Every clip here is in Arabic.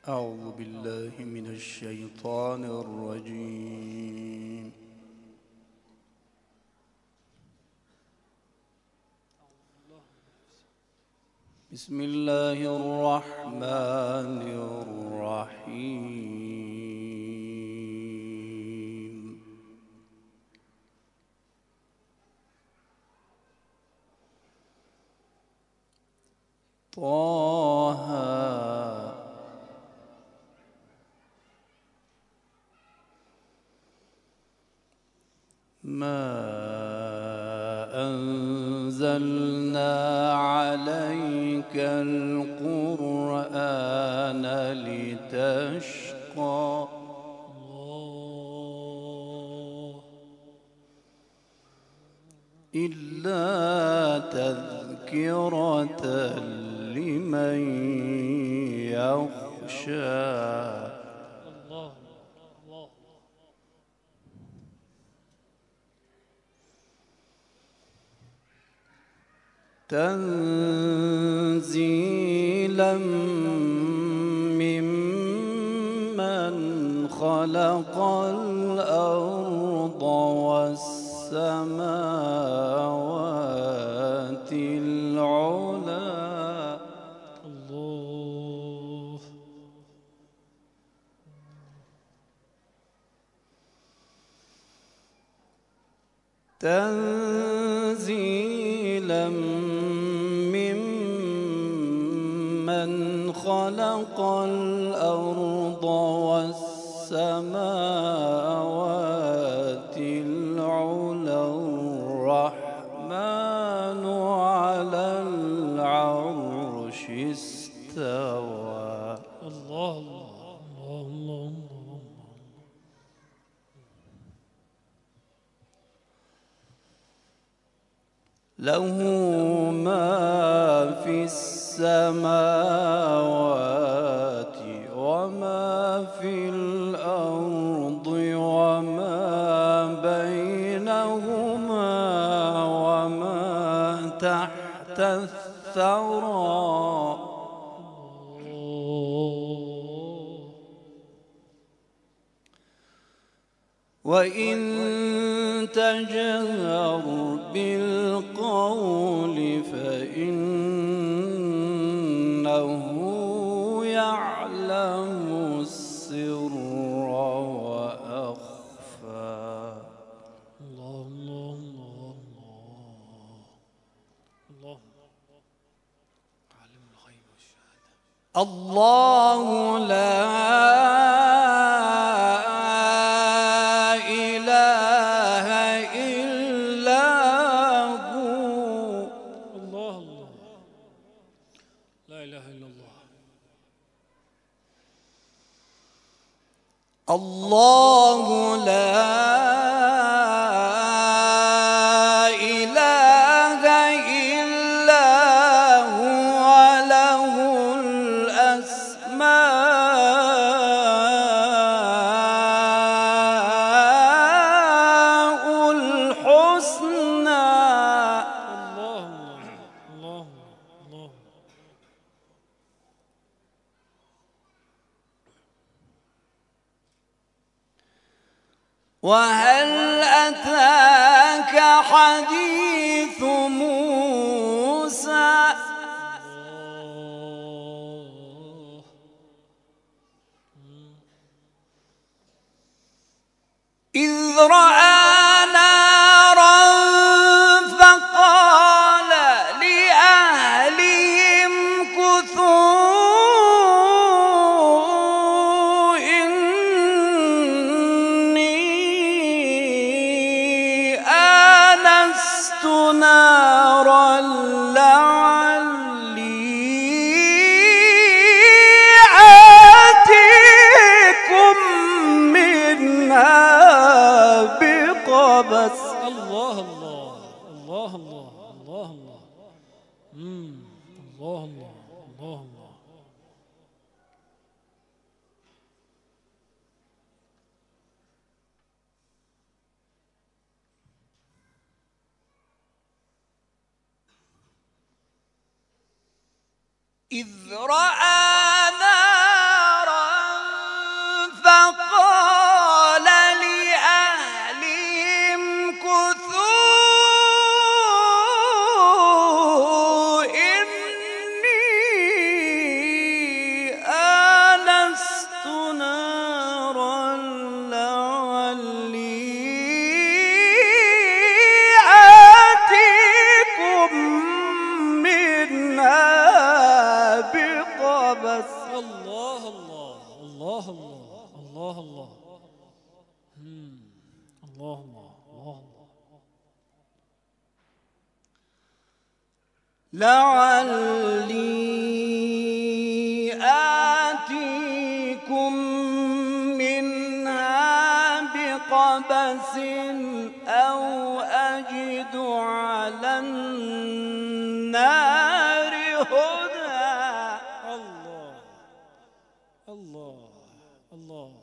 أعوذ بالله من الشيطان الرجيم. بسم الله الرحمن الرحيم. طه ما أنزلنا عليك القرآن لتشقى إلا تذكرة لمن يخشى تنزيلا ممن خلق الأرض والسماوات العلى تنزيلا ممن خلق الأرض والسماوات العلى الرحمن على العرش استوى. الله الله الله الله. له ما في السماوات وما في الأرض وما بينهما وما تحت الثرى. وإن تجهر بالقول فإنه يعلم السر وأخفى. الله الله الله الله. عالم الغيب والشهادة. الله لا الله لا إله إلا هو له الأسماء الحسنى. الله الله الله. وهل أتاك حديث موسى إذ رأى نارا فقال لأهلهم كثوا إني آنست نارا بقبس. الله الله الله الله الله الله. الله الله الله الله. إذ رأى نارا الله الله الله الله الله الله الله الله الله لعلي آتيكم منها بقبس أو أجد على النار هدى. الله الله الله.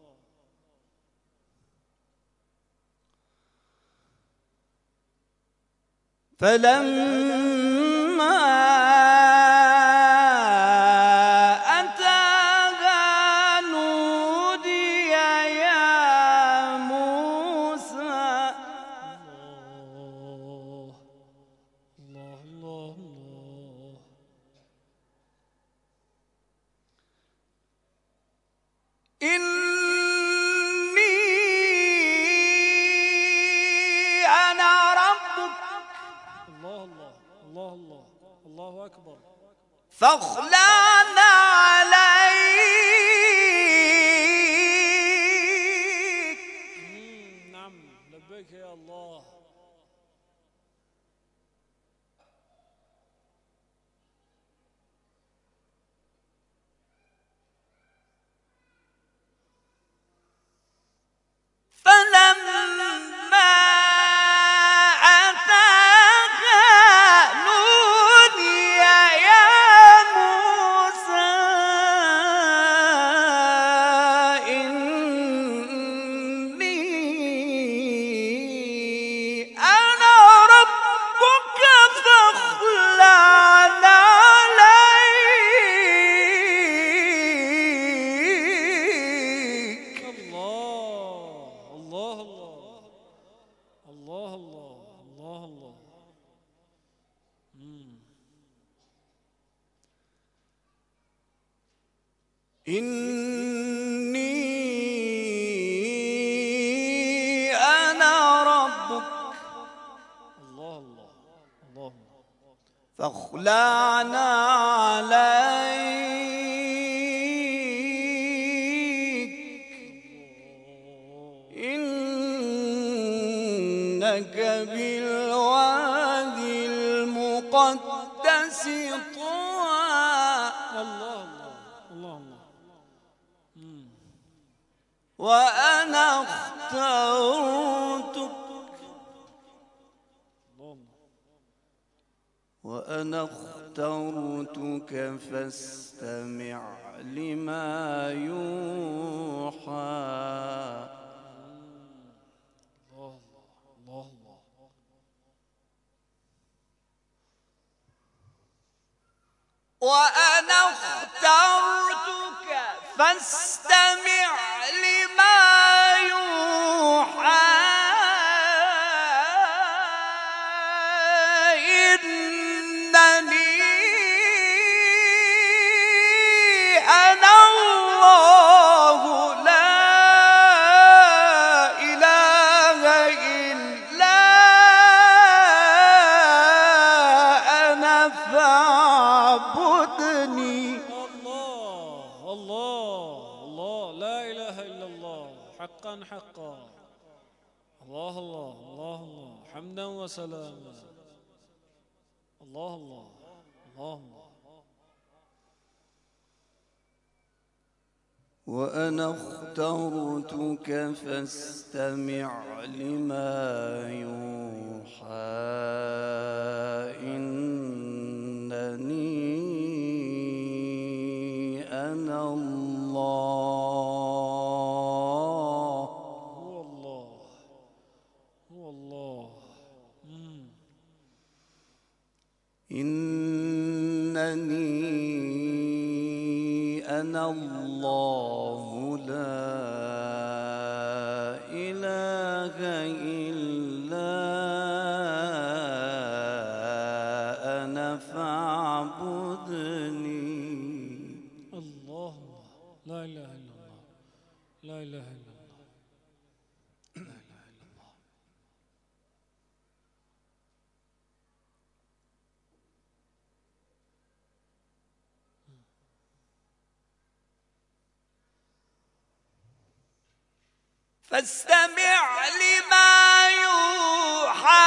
فلما أتاها نودي يا موسى. الله الله الله الله. إني أنا ربك الله الله الله الله الله أكبر. فاخلعن عليك. نعم لبيك يا الله. فلما أتاها نودي يا موسى إني أنا ربك فاخلعن عليك. الله الله الله الله الله الله. إني أنا ربك الله الله الله. فاخلعن عليك إنك بالوادي المقدس طوى. الله الله الله. وأنا اخترتك وأنا اخترتك فاستمع لما يوحى. الله الله الله. وأنا اخترتك فاستمع لما يوحى. إنني أنا الله لا إله إلا أنا فاعبدني. الله الله الله. لا إله إلا الله حقا حقا. الله الله الله الله. حمدا وسلاما. الله الله الله الله. وأنا اخترتك فاستمع لما يوحى. إنني أنا الله. هو الله هو الله. إنني أنا الله لا إله إلا أنا فاعبدني. الله لا إله إلا الله. لا إله إلا الله. لا إله إلا الله. فاستمع لما يوحى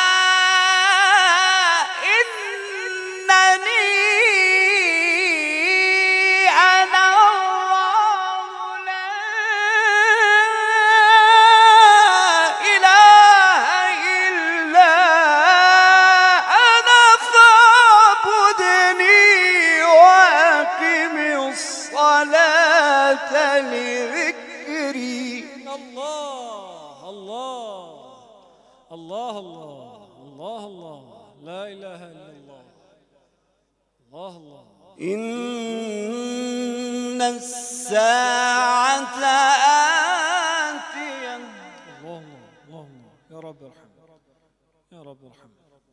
إنني أنا الله لا إله إلا أنا فاعبدني وأقم الصلاة لذكري. الله الله الله الله الله الله لا إله إلا الله. الله الله. إن الساعة آتية. الله الله الله يا رب ارحم يا رب ارحم.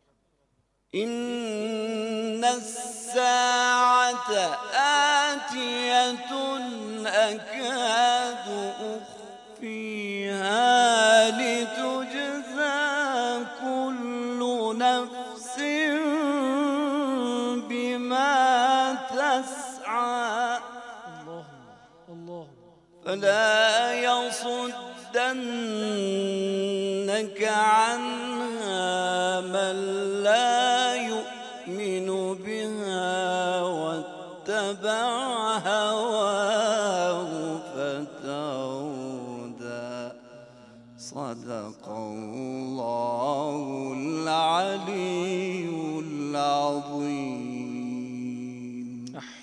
إن الساعة آتية أكاد أخفيها لتجزى كل نفس بما تسعى. الله الله. فلا يصدنك عنها من لا يؤمن بها واتبع هواه فتردى. صدق الله العلي العظيم.